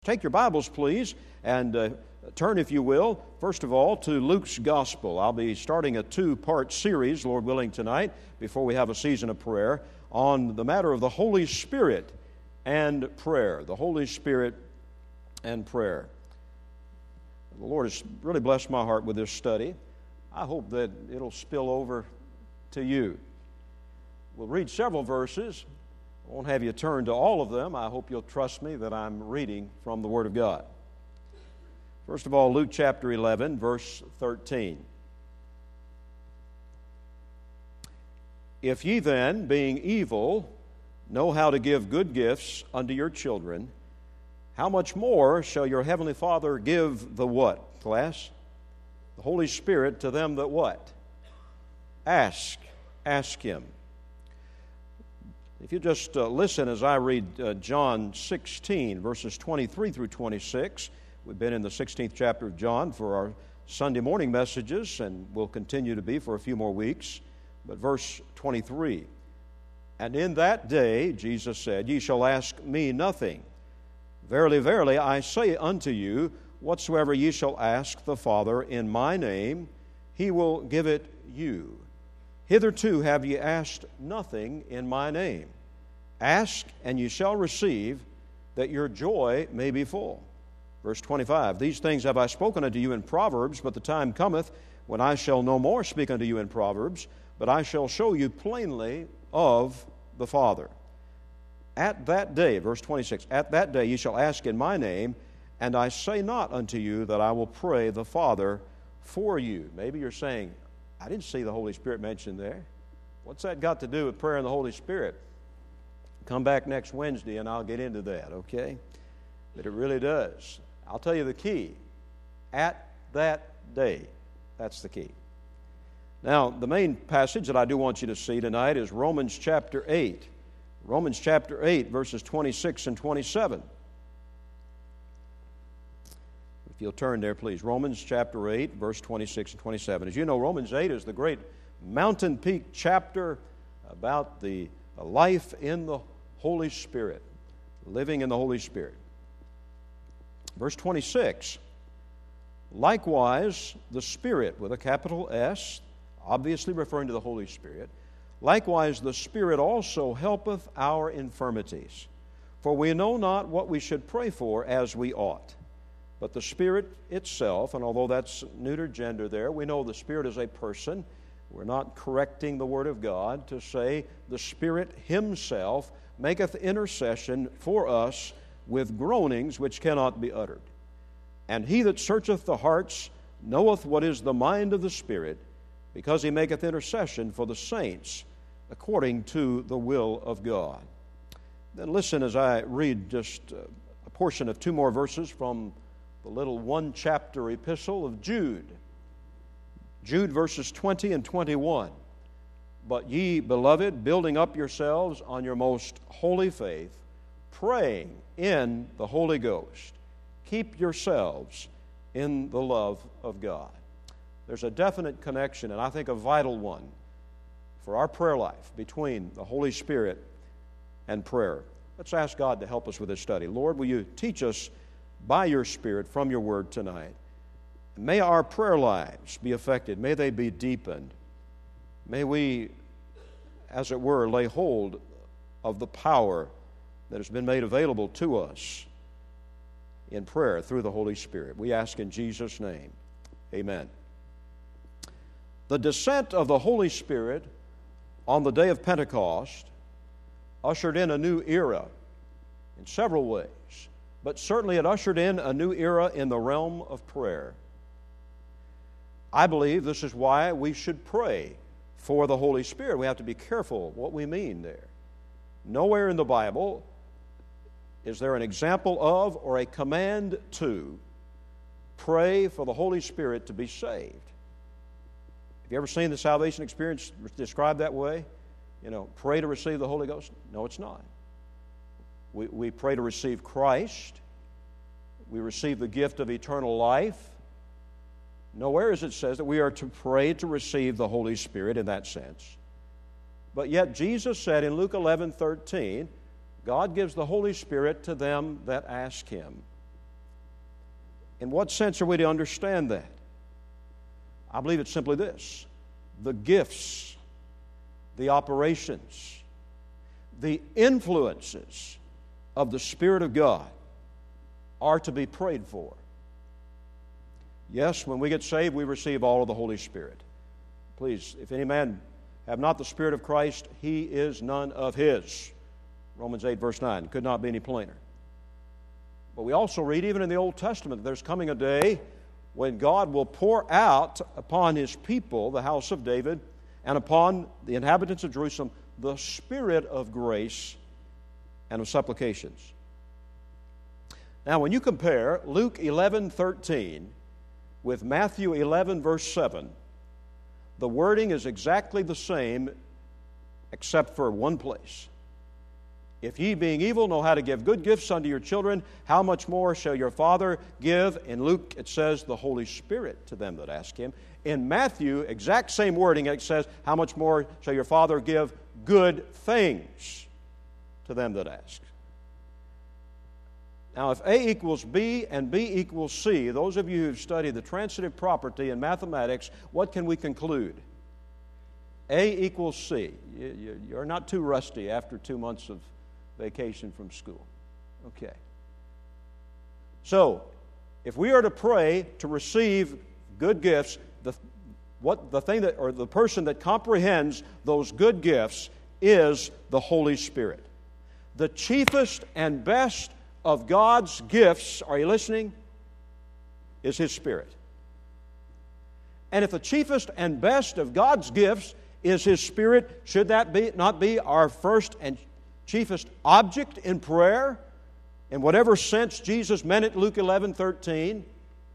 Take your Bibles, please, and turn, if you will, first of all, to Luke's Gospel. I'll be starting a two-part series, Lord willing, tonight, before we have a season of prayer, on the matter of the Holy Spirit and prayer. The Holy Spirit and prayer. The Lord has really blessed my heart with this study. I hope that it'll spill over to you. We'll read several verses. I won't have you turn to all of them. I hope you'll trust me that I'm reading from the Word of God. First of all, Luke chapter 11, verse 13. If ye then, being evil, know how to give good gifts unto your children, how much more shall your heavenly Father give the what, class? The Holy Spirit to them that what? Ask Him. If you just listen as I read John 16, verses 23 through 26. We've been in the 16th chapter of John for our Sunday morning messages, and will continue to be for a few more weeks. But verse 23, and in that day, Jesus said, ye shall ask me nothing. Verily, verily, I say unto you, whatsoever ye shall ask the Father in my name, He will give it you. Hitherto have ye asked nothing in my name. Ask, and ye shall receive, that your joy may be full. Verse 25, these things have I spoken unto you in Proverbs, but the time cometh when I shall no more speak unto you in Proverbs, but I shall show you plainly of the Father. At that day, verse 26, at that day ye shall ask in my name, and I say not unto you that I will pray the Father for you. Maybe you're saying, I didn't see the Holy Spirit mentioned there. What's that got to do with prayer and the Holy Spirit? Come back next Wednesday and I'll get into that, okay? But it really does. I'll tell you the key. At that day. That's the key. Now, the main passage that I do want you to see tonight is Romans chapter 8. Romans chapter 8, verses 26 and 27. If you'll turn there, please. Romans chapter 8, verse 26 and 27. As you know, Romans 8 is the great mountain peak chapter about the life in the Holy Spirit, living in the Holy Spirit. Verse 26, likewise the Spirit, with a capital S, obviously referring to the Holy Spirit, likewise the Spirit also helpeth our infirmities. For we know not what we should pray for as we ought. But the Spirit itself, and although that's neuter gender there, we know the Spirit is a person. We're not correcting the Word of God to say the Spirit Himself maketh intercession for us with groanings which cannot be uttered. And He that searcheth the hearts knoweth what is the mind of the Spirit, because He maketh intercession for the saints according to the will of God. Then listen as I read just a portion of two more verses from the little one-chapter epistle of Jude. Jude verses 20 and 21. But ye, beloved, building up yourselves on your most holy faith, praying in the Holy Ghost, keep yourselves in the love of God. There's a definite connection, and I think a vital one, for our prayer life between the Holy Spirit and prayer. Let's ask God to help us with this study. Lord, will you teach us by your Spirit from your Word tonight? May our prayer lives be affected. May they be deepened. May we, as it were, lay hold of the power that has been made available to us in prayer through the Holy Spirit. We ask in Jesus' name. Amen. The descent of the Holy Spirit on the day of Pentecost ushered in a new era in several ways. But certainly it ushered in a new era in the realm of prayer. I believe this is why we should pray for the Holy Spirit. We have to be careful what we mean there. Nowhere in the Bible is there an example of or a command to pray for the Holy Spirit to be saved. Have you ever seen the salvation experience described that way? Pray to receive the Holy Ghost? No, it's not. We pray to receive Christ. We receive the gift of eternal life. Nowhere is it says that we are to pray to receive the Holy Spirit in that sense. But yet Jesus said in Luke 11:13, God gives the Holy Spirit to them that ask Him. In what sense are we to understand that? I believe it's simply this: the gifts, the operations, the influences of the Spirit of God are to be prayed for. Yes, when we get saved, we receive all of the Holy Spirit. Please, if any man have not the Spirit of Christ, he is none of his. Romans 8, verse 9. Could not be any plainer. But we also read, even in the Old Testament, there's coming a day when God will pour out upon His people, the house of David, and upon the inhabitants of Jerusalem, the Spirit of grace and of supplications. Now, when you compare Luke 11:13 with Matthew 11, verse 7, the wording is exactly the same except for one place. If ye, being evil, know how to give good gifts unto your children, how much more shall your Father give? In Luke, it says the Holy Spirit to them that ask Him. In Matthew, exact same wording, it says, how much more shall your Father give good things to them that ask? Now, if A equals B and B equals C, those of you who've studied the transitive property in mathematics, what can we conclude? A equals C. You're not too rusty after 2 months of vacation from school. Okay. So, if we are to pray to receive good gifts, the person that comprehends those good gifts is the Holy Spirit. The chiefest and best of God's gifts, are you listening, is His Spirit. And if the chiefest and best of God's gifts is His Spirit, should that not be our first and chiefest object in prayer, in whatever sense Jesus meant it, Luke 11:13,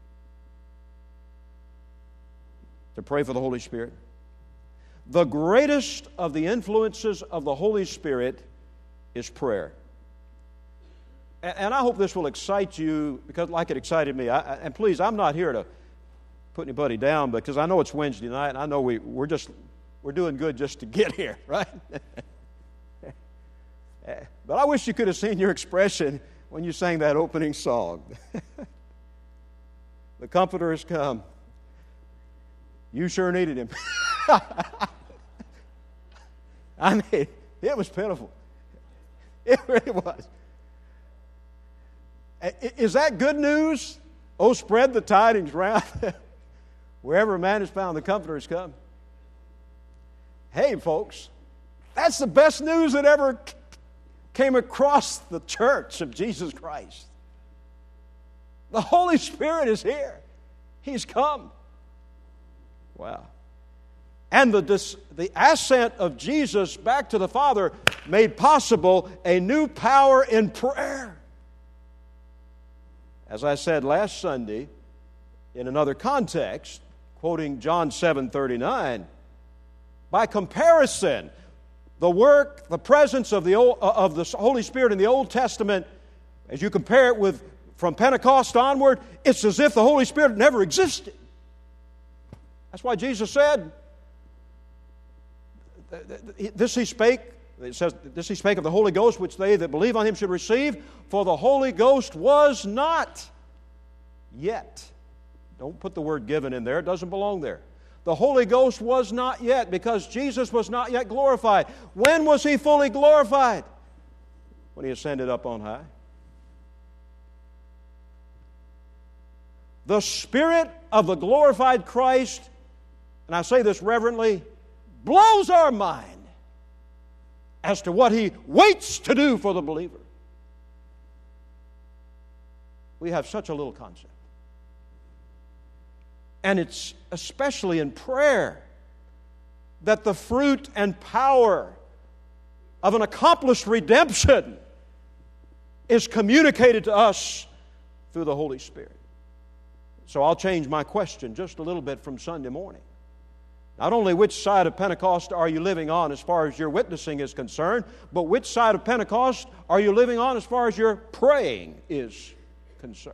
to pray for the Holy Spirit? The greatest of the influences of the Holy Spirit is prayer. And I hope this will excite you, because like it excited me. And please, I'm not here to put anybody down, because I know it's Wednesday night, and I know we're doing good just to get here, right? But I wish you could have seen your expression when you sang that opening song. The Comforter has come. You sure needed Him. I mean, it was pitiful. It really was. Is that good news? Oh, spread the tidings round. Wherever a man is found, the Comforter has come. Hey, folks, that's the best news that ever came across the church of Jesus Christ. The Holy Spirit is here. He's come. Wow. And the ascent of Jesus back to the Father made possible a new power in prayer. As I said last Sunday, in another context, quoting John 7:39, by comparison, the work, the presence of the Holy Spirit in the Old Testament, as you compare it with from Pentecost onward, it's as if the Holy Spirit never existed. That's why Jesus said, this he spake, it says, this he spake of the Holy Ghost, which they that believe on Him should receive, for the Holy Ghost was not yet. Don't put the word given in there, it doesn't belong there. The Holy Ghost was not yet, because Jesus was not yet glorified. When was He fully glorified? When He ascended up on high. The Spirit of the glorified Christ, and I say this reverently, blows our mind as to what He waits to do for the believer. We have such a little concept. And it's especially in prayer that the fruit and power of an accomplished redemption is communicated to us through the Holy Spirit. So I'll change my question just a little bit from Sunday morning. Not only which side of Pentecost are you living on as far as your witnessing is concerned, but which side of Pentecost are you living on as far as your praying is concerned.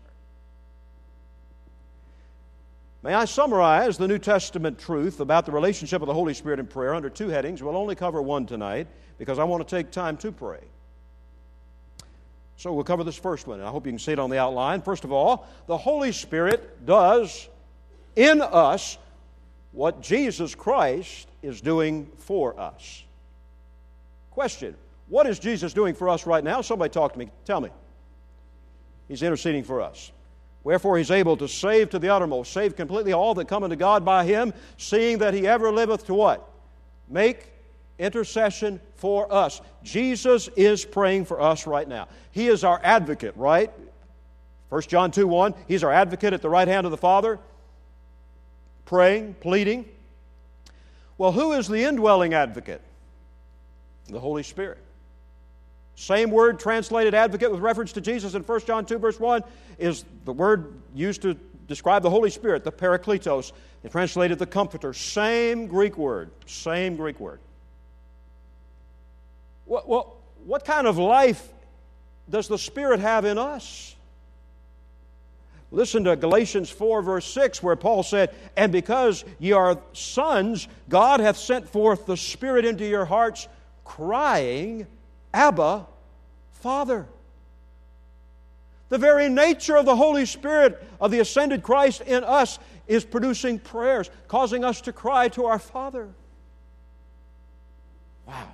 May I summarize the New Testament truth about the relationship of the Holy Spirit and prayer under two headings. We'll only cover one tonight because I want to take time to pray. So we'll cover this first one, and I hope you can see it on the outline. First of all, the Holy Spirit does in us what Jesus Christ is doing for us. Question, what is Jesus doing for us right now? Somebody talk to me. Tell me. He's interceding for us. Wherefore He's able to save to the uttermost, save completely all that come unto God by Him, seeing that He ever liveth to what? Make intercession for us. Jesus is praying for us right now. He is our advocate, right? 1 John 2:1, He's our advocate at the right hand of the Father, praying, pleading. Well, who is the indwelling advocate? The Holy Spirit. Same word translated advocate with reference to Jesus in 1 John 2 verse 1 is the word used to describe the Holy Spirit, the Parakletos. They translated the Comforter. Same Greek word. Same Greek word. What kind of life does the Spirit have in us? Listen to Galatians 4 verse 6 where Paul said, "And because ye are sons, God hath sent forth the Spirit into your hearts, crying, Abba, Father." The very nature of the Holy Spirit of the ascended Christ in us is producing prayers, causing us to cry to our Father. Wow.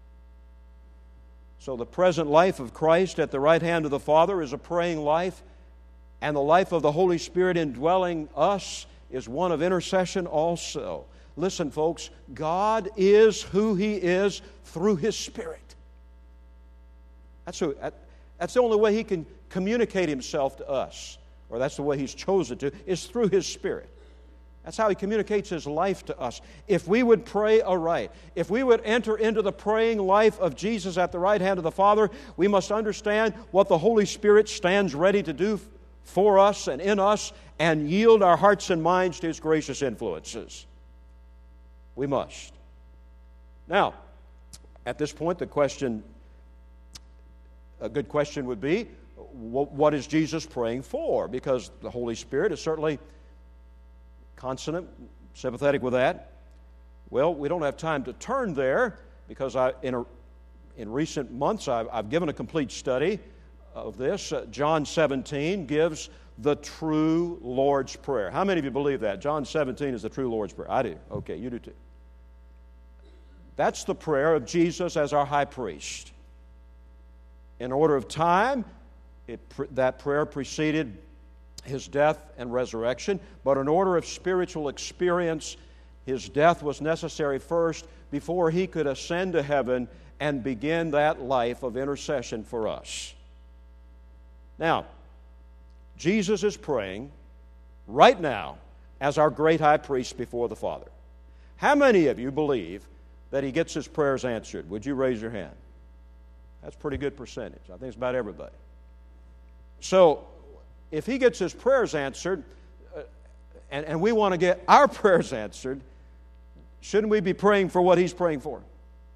So the present life of Christ at the right hand of the Father is a praying life, and the life of the Holy Spirit indwelling us is one of intercession also. Listen, folks, God is who He is through His Spirit. That's the only way He can communicate Himself to us, or that's the way He's chosen to, is through His Spirit. That's how He communicates His life to us. If we would pray aright, if we would enter into the praying life of Jesus at the right hand of the Father, we must understand what the Holy Spirit stands ready to do for us and in us, and yield our hearts and minds to His gracious influences. We must. Now, at this point, a good question would be, what is Jesus praying for? Because the Holy Spirit is certainly consonant, sympathetic with that. Well, we don't have time to turn there because in recent months I've given a complete study of this. John 17 gives the true Lord's Prayer. How many of you believe that? John 17 is the true Lord's Prayer. I do. Okay, you do too. That's the prayer of Jesus as our high priest. In order of time, that prayer preceded His death and resurrection, but in order of spiritual experience, His death was necessary first before He could ascend to heaven and begin that life of intercession for us. Now, Jesus is praying right now as our great high priest before the Father. How many of you believe that He gets His prayers answered? Would you raise your hand? That's a pretty good percentage. I think it's about everybody. So, if He gets His prayers answered, and we want to get our prayers answered, shouldn't we be praying for what He's praying for?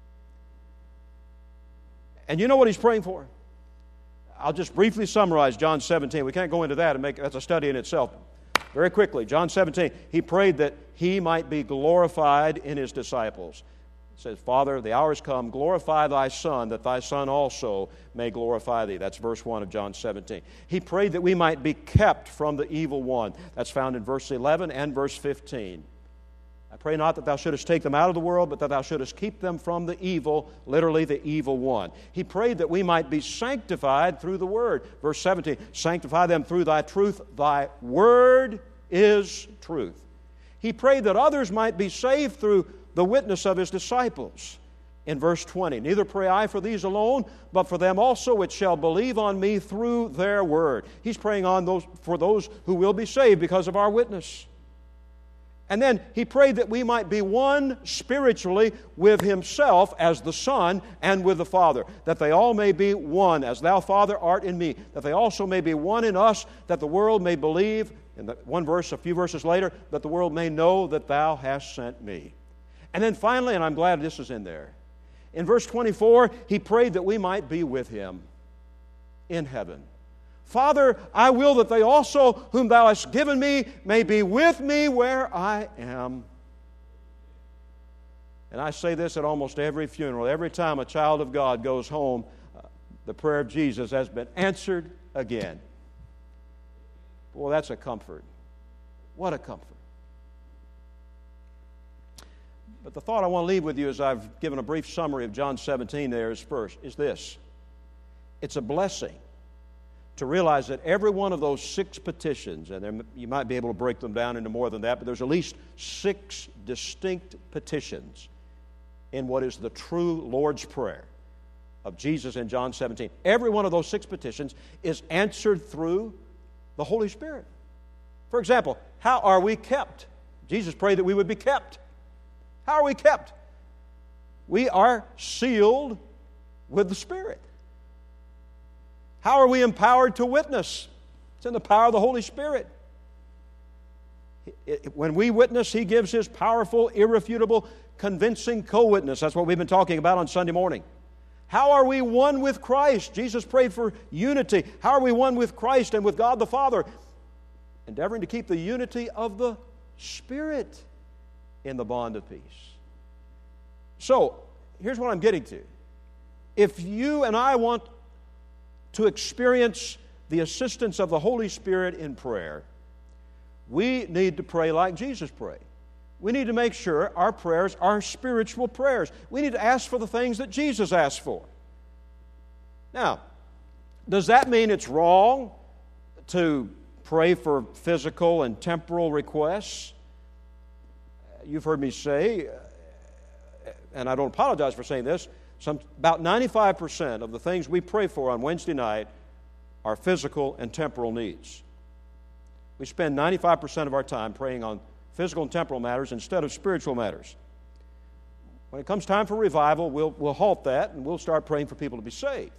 And you know what He's praying for? I'll just briefly summarize John 17. We can't go into that, that's a study in itself. Very quickly, John 17, He prayed that He might be glorified in His disciples. It says, "Father, the hour has come, glorify Thy Son, that Thy Son also may glorify Thee." That's verse 1 of John 17. He prayed that we might be kept from the evil one. That's found in verse 11 and verse 15. "I pray not that Thou shouldest take them out of the world, but that Thou shouldest keep them from the evil," literally the evil one. He prayed that we might be sanctified through the Word. Verse 17, "Sanctify them through Thy truth. Thy Word is truth." He prayed that others might be saved through the witness of His disciples. In verse 20, "Neither pray I for these alone, but for them also which shall believe on Me through their word." He's praying for those who will be saved because of our witness. And then He prayed that we might be one spiritually with Himself as the Son and with the Father, that they all may be one, as Thou, Father, art in Me, that they also may be one in us, that the world may believe, in the one verse, a few verses later, that the world may know that Thou hast sent Me. And then finally, and I'm glad this is in there, in verse 24, He prayed that we might be with Him in heaven. "Father, I will that they also, whom Thou hast given Me, may be with Me where I am." And I say this at almost every funeral. Every time a child of God goes home, the prayer of Jesus has been answered again. Boy, that's a comfort. What a comfort. But the thought I want to leave with you, as I've given a brief summary of John 17 there, is this. It's a blessing to realize that every one of those 6 petitions, and you might be able to break them down into more than that, but there's at least 6 distinct petitions in what is the true Lord's Prayer of Jesus in John 17. Every one of those 6 petitions is answered through the Holy Spirit. For example, how are we kept? Jesus prayed that we would be kept. How are we kept? We are sealed with the Spirit. How are we empowered to witness? It's in the power of the Holy Spirit. When we witness, He gives His powerful, irrefutable, convincing co-witness. That's what we've been talking about on Sunday morning. How are we one with Christ? Jesus prayed for unity. How are we one with Christ and with God the Father? Endeavoring to keep the unity of the Spirit in the bond of peace. So, here's what I'm getting to. If you and I want to experience the assistance of the Holy Spirit in prayer, we need to pray like Jesus prayed. We need to make sure our prayers are spiritual prayers. We need to ask for the things that Jesus asked for. Now, does that mean it's wrong to pray for physical and temporal requests? You've heard me say, and I don't apologize for saying this, about 95% of the things we pray for on Wednesday night are physical and temporal needs. We spend 95% of our time praying on physical and temporal matters instead of spiritual matters. When it comes time for revival, we'll halt that and we'll start praying for people to be saved.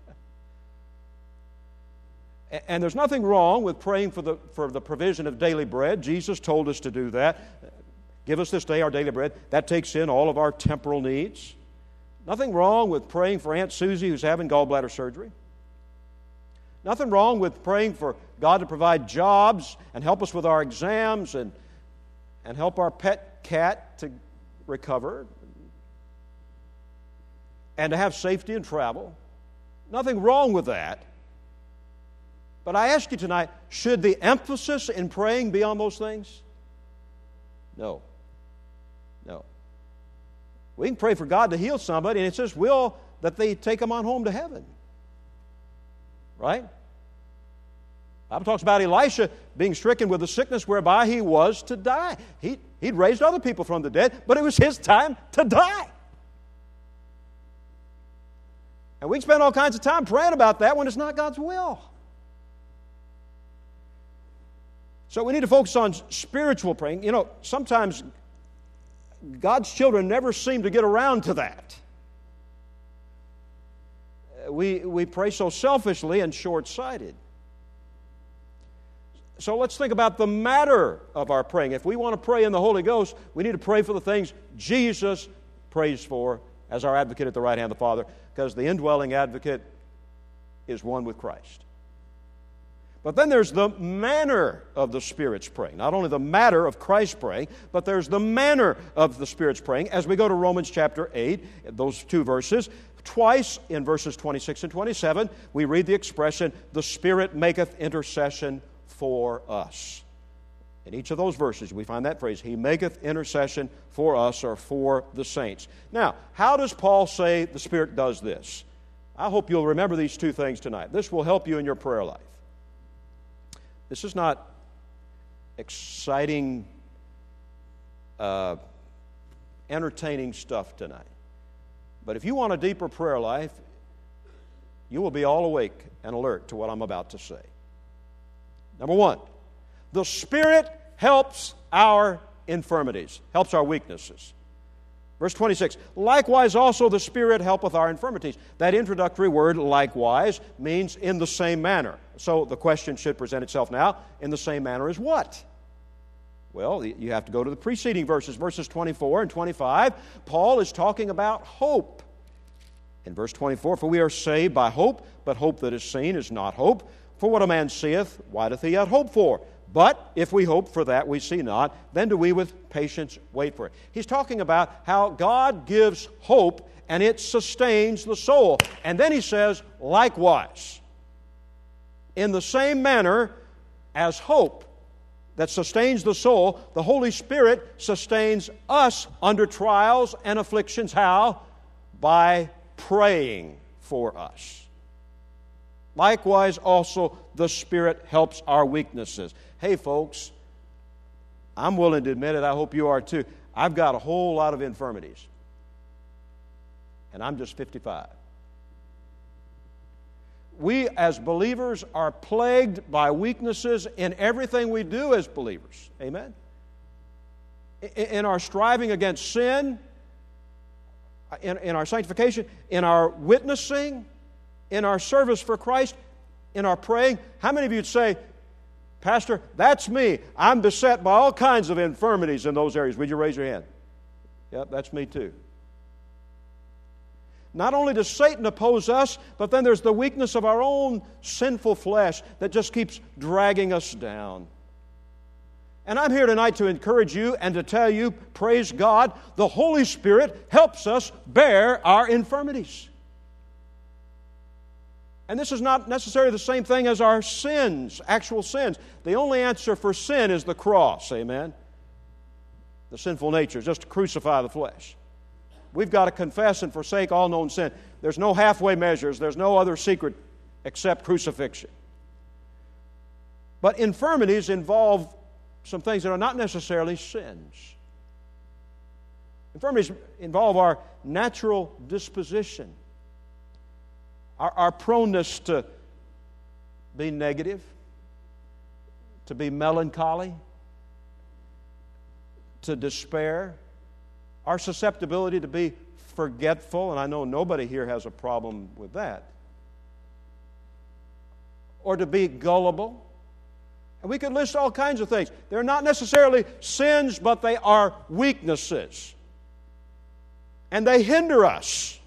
And there's nothing wrong with praying for the provision of daily bread. Jesus told us to do that. Give us this day our daily bread. That takes in all of our temporal needs. Nothing wrong with praying for Aunt Susie who's having gallbladder surgery. Nothing wrong with praying for God to provide jobs and help us with our exams and help our pet cat to recover and to have safety in travel. Nothing wrong with that. But I ask you tonight, should the emphasis in praying be on those things? No. No. We can pray for God to heal somebody, and it's His will that they take them on home to heaven. Right? The Bible talks about Elisha being stricken with a sickness whereby he was to die. He'd raised other people from the dead, but it was his time to die. And we can spend all kinds of time praying about that when it's not God's will. So we need to focus on spiritual praying. You know, sometimes God's children never seem to get around to that. We pray so selfishly and short-sighted. So let's think about the matter of our praying. If we want to pray in the Holy Ghost, we need to pray for the things Jesus prays for as our advocate at the right hand of the Father, because the indwelling advocate is one with Christ. But then there's the manner of the Spirit's praying. Not only the matter of Christ praying, but there's the manner of the Spirit's praying. As we go to Romans chapter 8, those 2 verses, twice in verses 26 and 27, we read the expression, the Spirit maketh intercession for us. In each of those verses, we find that phrase, He maketh intercession for us or for the saints. Now, how does Paul say the Spirit does this? I hope you'll remember these 2 things tonight. This will help you in your prayer life. This is not exciting, entertaining stuff tonight. But if you want a deeper prayer life, you will be all awake and alert to what I'm about to say. Number 1, the Spirit helps our infirmities, helps our weaknesses. Verse 26, likewise also the Spirit helpeth our infirmities. That introductory word, likewise, means in the same manner. So the question should present itself now, in the same manner as what? Well, you have to go to the preceding verses, verses 24 and 25. Paul is talking about hope. In verse 24, for we are saved by hope, but hope that is seen is not hope. For what a man seeth, why doth he yet hope for? But if we hope for that we see not, then do we with patience wait for it. He's talking about how God gives hope and it sustains the soul. And then he says, likewise, in the same manner as hope that sustains the soul, the Holy Spirit sustains us under trials and afflictions. How? By praying for us. Likewise, also, the Spirit helps our weaknesses. Hey, folks, I'm willing to admit it. I hope you are too. I've got a whole lot of infirmities. And I'm just 55. We as believers are plagued by weaknesses in everything we do as believers. Amen? In our striving against sin, in our sanctification, in our witnessing, in our service for Christ, in our praying. How many of you would say, Pastor, that's me. I'm beset by all kinds of infirmities in those areas. Would you raise your hand? Yep, that's me too. Not only does Satan oppose us, but then there's the weakness of our own sinful flesh that just keeps dragging us down. And I'm here tonight to encourage you and to tell you, praise God, the Holy Spirit helps us bear our infirmities. And this is not necessarily the same thing as our sins, actual sins. The only answer for sin is the cross, amen? The sinful nature, just to crucify the flesh. We've got to confess and forsake all known sin. There's no halfway measures. There's no other secret except crucifixion. But infirmities involve some things that are not necessarily sins. Infirmities involve our natural disposition, our proneness to be negative, to be melancholy, to despair, our susceptibility to be forgetful, and I know nobody here has a problem with that, or to be gullible. And we could list all kinds of things. They're not necessarily sins, but they are weaknesses. And they hinder us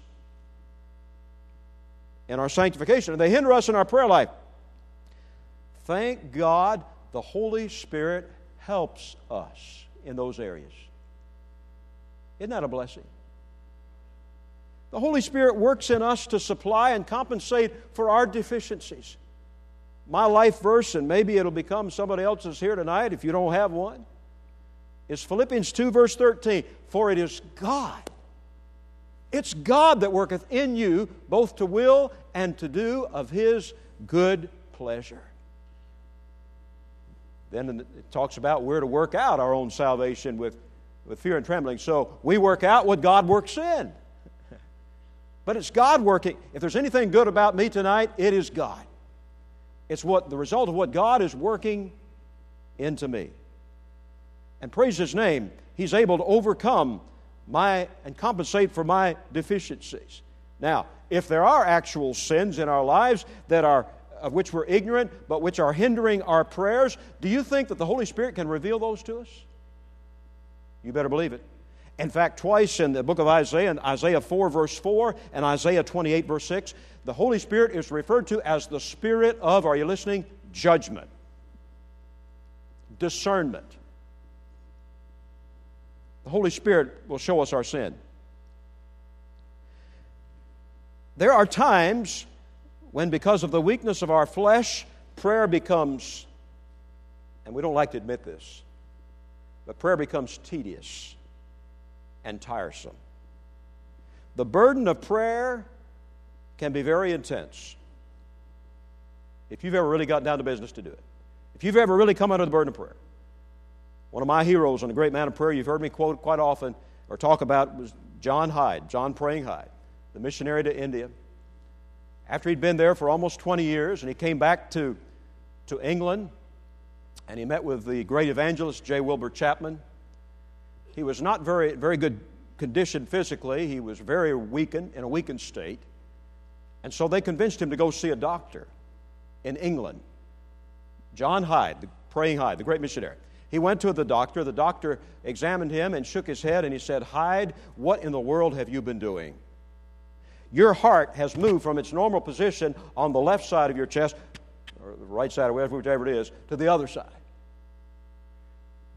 in our sanctification, and they hinder us in our prayer life. Thank God the Holy Spirit helps us in those areas. Isn't that a blessing? The Holy Spirit works in us to supply and compensate for our deficiencies. My life verse, and maybe it'll become somebody else's here tonight if you don't have one, is Philippians 2 verse 13. For it is God. It's God that worketh in you both to will and to do of His good pleasure. Then it talks about we're to work out our own salvation with fear and trembling. So we work out what God works in. But it's God working. If there's anything good about me tonight, it is God. It's the result of what God is working into me. And praise His name, He's able to overcome and compensate for my deficiencies. Now, if there are actual sins in our lives of which we're ignorant, but which are hindering our prayers, do you think that the Holy Spirit can reveal those to us? You better believe it. In fact, twice in the book of Isaiah, in Isaiah 4 verse 4 and Isaiah 28 verse 6, the Holy Spirit is referred to as the Spirit of, are you listening? Judgment. Discernment. The Holy Spirit will show us our sin. There are times when, because of the weakness of our flesh, prayer becomes, and we don't like to admit this, but prayer becomes tedious and tiresome. The burden of prayer can be very intense if you've ever really got down to business to do it. If you've ever really come under the burden of prayer. One of my heroes and a great man of prayer you've heard me quote quite often or talk about was John Hyde, John Praying Hyde, the missionary to India. After he'd been there for almost 20 years and he came back to England and he met with the great evangelist J. Wilbur Chapman. He was not very, very good condition physically. He was very weakened, in a weakened state. And so they convinced him to go see a doctor in England. John Hyde, the Praying Hyde, the great missionary. He went to the doctor. The doctor examined him and shook his head and he said, Hyde, what in the world have you been doing? Your heart has moved from its normal position on the left side of your chest, or the right side, or whichever it is, to the other side.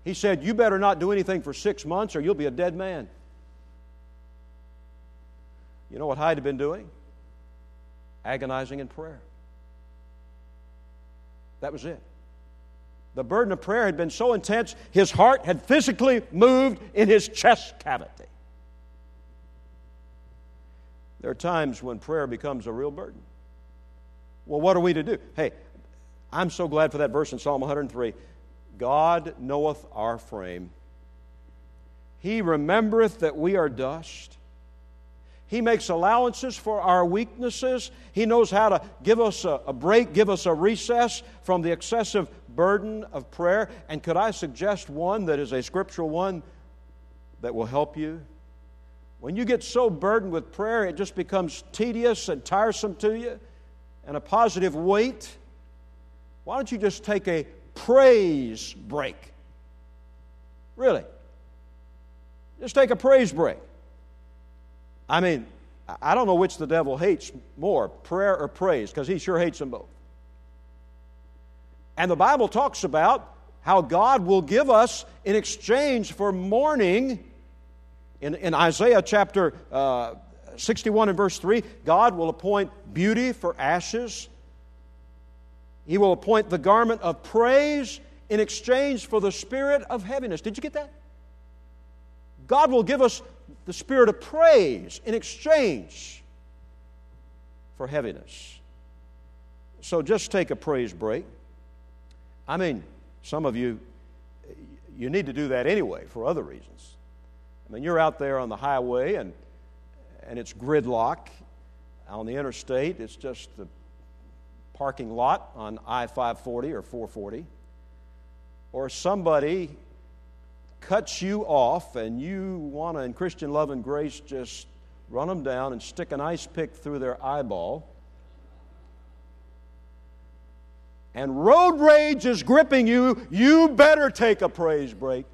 He said, you better not do anything for 6 months or you'll be a dead man. You know what Hyde had been doing? Agonizing in prayer. That was it. The burden of prayer had been so intense, his heart had physically moved in his chest cavity. There are times when prayer becomes a real burden. Well, what are we to do? Hey, I'm so glad for that verse in Psalm 103. God knoweth our frame. He remembereth that we are dust. He makes allowances for our weaknesses. He knows how to give us a break, give us a recess from the excessive burden of prayer. And could I suggest one that is a scriptural one that will help you? When you get so burdened with prayer, it just becomes tedious and tiresome to you and a positive weight. Why don't you just take a praise break? Really. Just take a praise break. I mean, I don't know which the devil hates more, prayer or praise, because he sure hates them both. And the Bible talks about how God will give us in exchange for mourning. In Isaiah chapter 61 and verse 3, God will appoint beauty for ashes. He will appoint the garment of praise in exchange for the spirit of heaviness. Did you get that? God will give us the spirit of praise in exchange for heaviness. So just take a praise break. I mean, some of you need to do that anyway for other reasons. I mean, you're out there on the highway and it's gridlock on the interstate. It's just the parking lot on I-540 or 440. Or somebody cuts you off and you want to, in Christian love and grace, just run them down and stick an ice pick through their eyeball. And road rage is gripping you. You better take a praise break.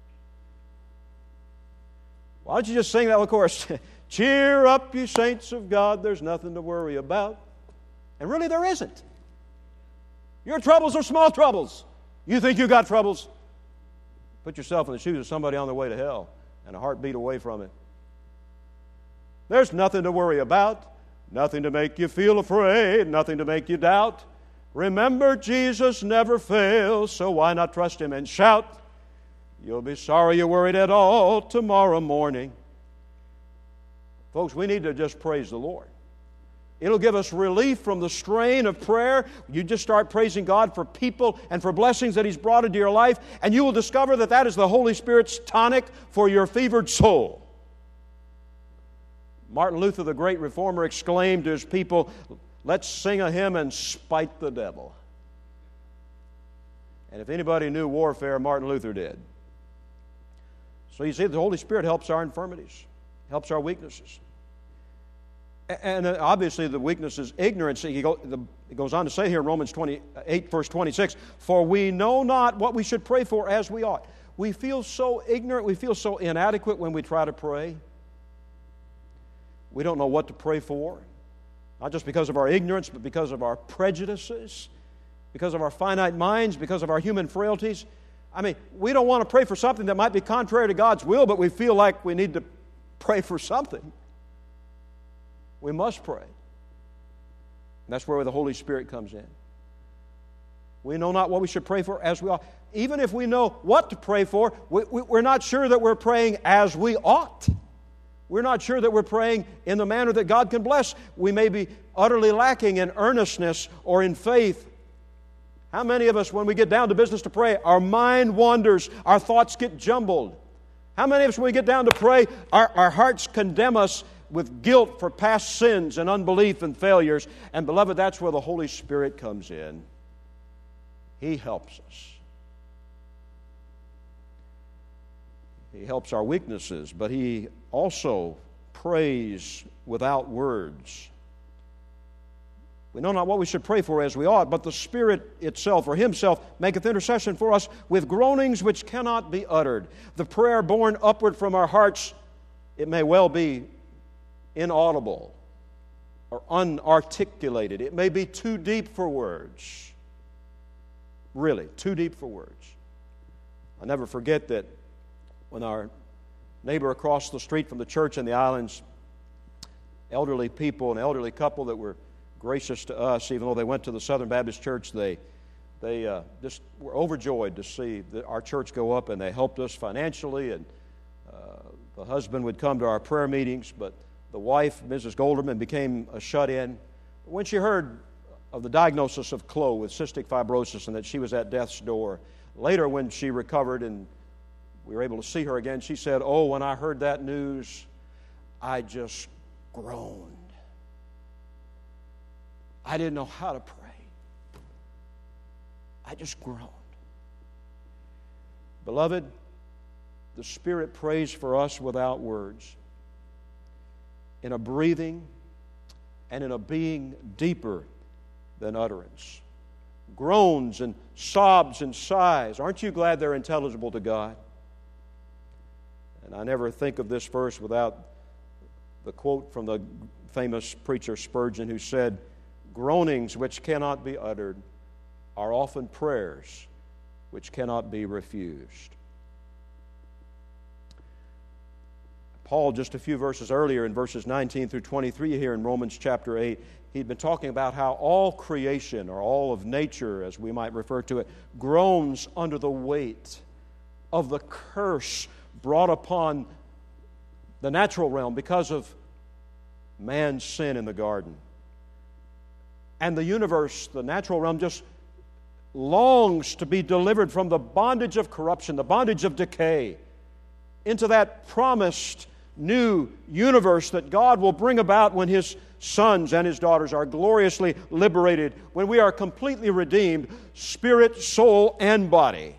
Why don't you just sing that little chorus? Cheer up, you saints of God, there's nothing to worry about. And really there isn't. Your troubles are small troubles. You think you got troubles? Put yourself in the shoes of somebody on their way to hell and a heartbeat away from it. There's nothing to worry about, nothing to make you feel afraid, nothing to make you doubt. Remember, Jesus never fails, so why not trust Him and shout? You'll be sorry you worried at all tomorrow morning. Folks, we need to just praise the Lord. It'll give us relief from the strain of prayer. You just start praising God for people and for blessings that He's brought into your life, and you will discover that that is the Holy Spirit's tonic for your fevered soul. Martin Luther, the great reformer, exclaimed to his people, let's sing a hymn and spite the devil. And if anybody knew warfare, Martin Luther did. So you see, the Holy Spirit helps our infirmities, helps our weaknesses. And obviously the weakness is ignorance. He goes on to say here in Romans 28, verse 26, for we know not what we should pray for as we ought. We feel so ignorant, we feel so inadequate when we try to pray. We don't know what to pray for, not just because of our ignorance, but because of our prejudices, because of our finite minds, because of our human frailties. I mean, we don't want to pray for something that might be contrary to God's will, but we feel like we need to pray for something. We must pray. And that's where the Holy Spirit comes in. We know not what we should pray for as we ought. Even if we know what to pray for, we're not sure that we're praying as we ought. We're not sure that we're praying in the manner that God can bless. We may be utterly lacking in earnestness or in faith. How many of us, when we get down to business to pray, our mind wanders, our thoughts get jumbled? How many of us, when we get down to pray, our hearts condemn us with guilt for past sins and unbelief and failures? And beloved, that's where the Holy Spirit comes in. He helps us. He helps our weaknesses, but He also prays without words. We know not what we should pray for as we ought, but the Spirit itself, or Himself, maketh intercession for us with groanings which cannot be uttered. The prayer born upward from our hearts, it may well be inaudible or unarticulated. It may be too deep for words. Really, too deep for words. I'll never forget that when our neighbor across the street from the church in the islands, elderly people, an elderly couple that were gracious to us, even though they went to the Southern Baptist Church, they just were overjoyed to see our church go up, and they helped us financially, and the husband would come to our prayer meetings, but the wife, Mrs. Golderman, became a shut-in. When she heard of the diagnosis of Chloe with cystic fibrosis and that she was at death's door, later when she recovered and we were able to see her again, she said, "Oh, when I heard that news, I just groaned. I didn't know how to pray. I just groaned." Beloved, the Spirit prays for us without words, in a breathing and in a being deeper than utterance. Groans and sobs and sighs. Aren't you glad they're intelligible to God? And I never think of this verse without the quote from the famous preacher Spurgeon, who said, "Groanings which cannot be uttered are often prayers which cannot be refused." Paul, just a few verses earlier, in verses 19 through 23 here in Romans chapter 8, he'd been talking about how all creation, or all of nature, as we might refer to it, groans under the weight of the curse brought upon the natural realm because of man's sin in the garden. And the universe, the natural realm, just longs to be delivered from the bondage of corruption, the bondage of decay, into that promised new universe that God will bring about when His sons and His daughters are gloriously liberated, when we are completely redeemed, spirit, soul, and body.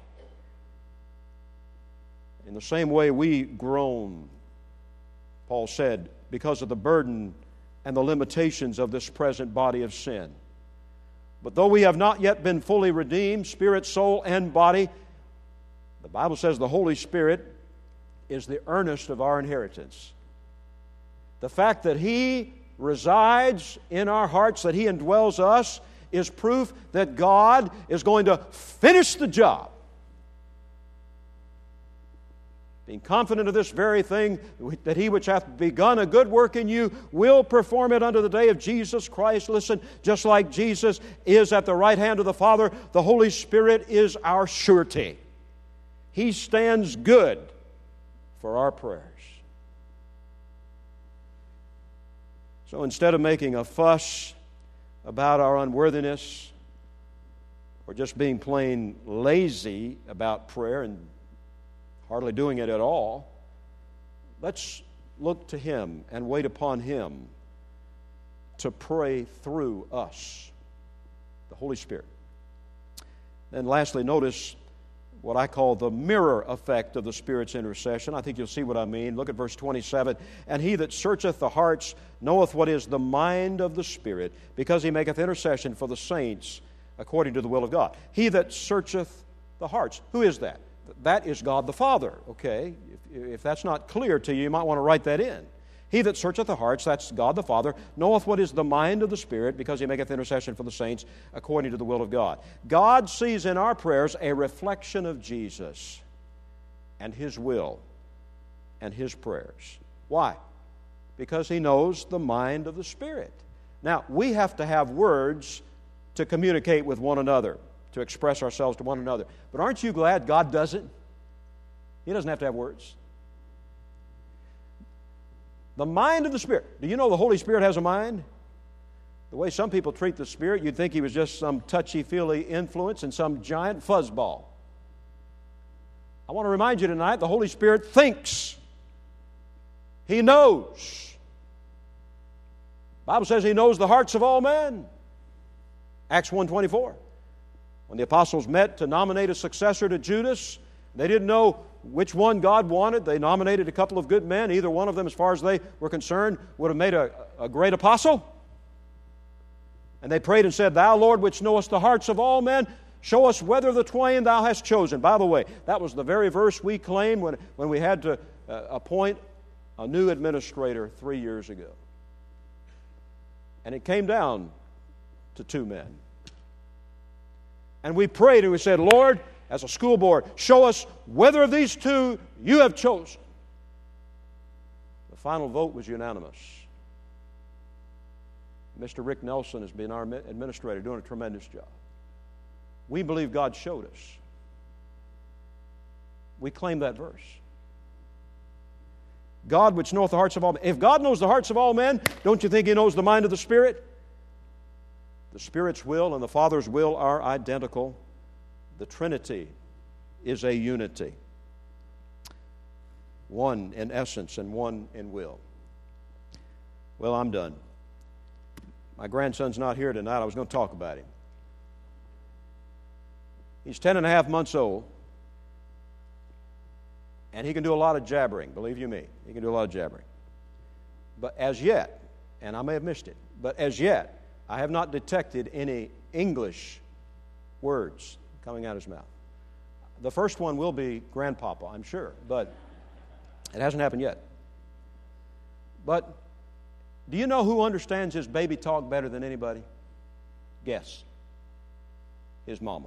In the same way we groan, Paul said, because of the burden and the limitations of this present body of sin. But though we have not yet been fully redeemed, spirit, soul, and body, the Bible says the Holy Spirit is the earnest of our inheritance. The fact that He resides in our hearts, that He indwells us, is proof that God is going to finish the job. Being confident of this very thing, that He which hath begun a good work in you will perform it unto the day of Jesus Christ. Listen, just like Jesus is at the right hand of the Father, the Holy Spirit is our surety. He stands good for our prayers. So instead of making a fuss about our unworthiness, or just being plain lazy about prayer and hardly doing it at all, let's look to Him and wait upon Him to pray through us, the Holy Spirit. Then lastly, notice what I call the mirror effect of the Spirit's intercession. I think you'll see what I mean. Look at verse 27. "And He that searcheth the hearts knoweth what is the mind of the Spirit, because He maketh intercession for the saints according to the will of God." He that searcheth the hearts. Who is that? That is God the Father, okay? If that's not clear to you, you might want to write that in. He that searcheth the hearts, that's God the Father, knoweth what is the mind of the Spirit, because He maketh intercession for the saints according to the will of God. God sees in our prayers a reflection of Jesus and His will and His prayers. Why? Because He knows the mind of the Spirit. Now, we have to have words to communicate with one another, to express ourselves to one another. But aren't you glad God doesn't? He doesn't have to have words. The mind of the Spirit. Do you know the Holy Spirit has a mind? The way some people treat the Spirit, you'd think He was just some touchy-feely influence and some giant fuzzball. I want to remind you tonight, the Holy Spirit thinks. He knows. The Bible says He knows the hearts of all men. Acts 1:24. When the apostles met to nominate a successor to Judas, they didn't know which one God wanted. They nominated a couple of good men. Either one of them, as far as they were concerned, would have made a great apostle. And they prayed and said, "Thou, Lord, which knowest the hearts of all men, show us whether the twain Thou hast chosen." By the way, that was the very verse we claimed when we had to appoint a new administrator 3 years ago. And it came down to 2 men. And we prayed and we said, "Lord," as a school board, show us whether of these two you have chosen. The final vote was unanimous. Mr. Rick Nelson has been our administrator, doing a tremendous job. We believe God showed us. We claim that verse. God which knoweth the hearts of all men. If God knows the hearts of all men, don't you think He knows the mind of the Spirit? The Spirit's will and the Father's will are identical. The Trinity is a unity. One in essence and one in will. Well, I'm done. My grandson's not here tonight. I was going to talk about him. He's 10 and a half months old. And he can do a lot of jabbering, believe you me. He can do a lot of jabbering. But as yet, and I may have missed it, but as yet, I have not detected any English words coming out of his mouth. The first one will be grandpapa, I'm sure, but it hasn't happened yet. But do you know who understands his baby talk better than anybody? Guess. His mama.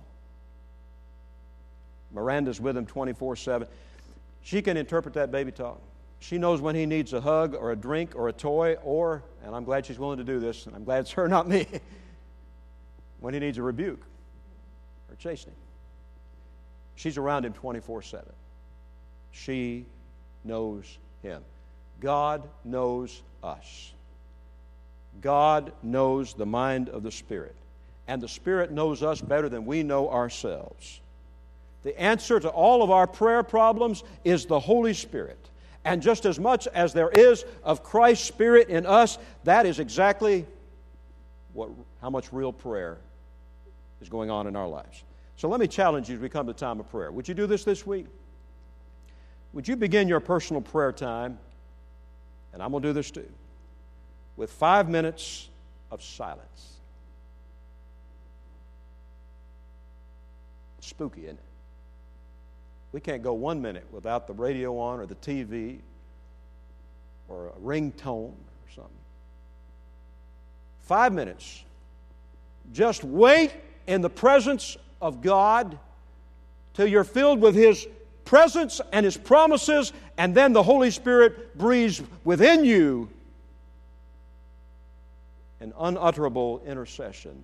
Miranda's with him 24/7. She can interpret that baby talk. She knows when he needs a hug or a drink or a toy or, and I'm glad she's willing to do this, and I'm glad it's her, not me, when he needs a rebuke or chastening. She's around him 24/7. She knows him. God knows us. God knows the mind of the Spirit. And the Spirit knows us better than we know ourselves. The answer to all of our prayer problems is the Holy Spirit. And just as much as there is of Christ's Spirit in us, that is exactly how much real prayer is going on in our lives. So let me challenge you as we come to the time of prayer. Would you do this week? Would you begin your personal prayer time, and I'm going to do this too, with 5 minutes of silence? It's spooky, isn't it? We can't go 1 minute without the radio on or the TV or a ringtone or something. 5 minutes. Just wait in the presence of God till you're filled with His presence and His promises, and then the Holy Spirit breathes within you an unutterable intercession,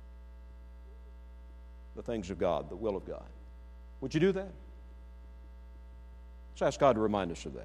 the things of God, the will of God. Would you do that? Let's ask God to remind us of that.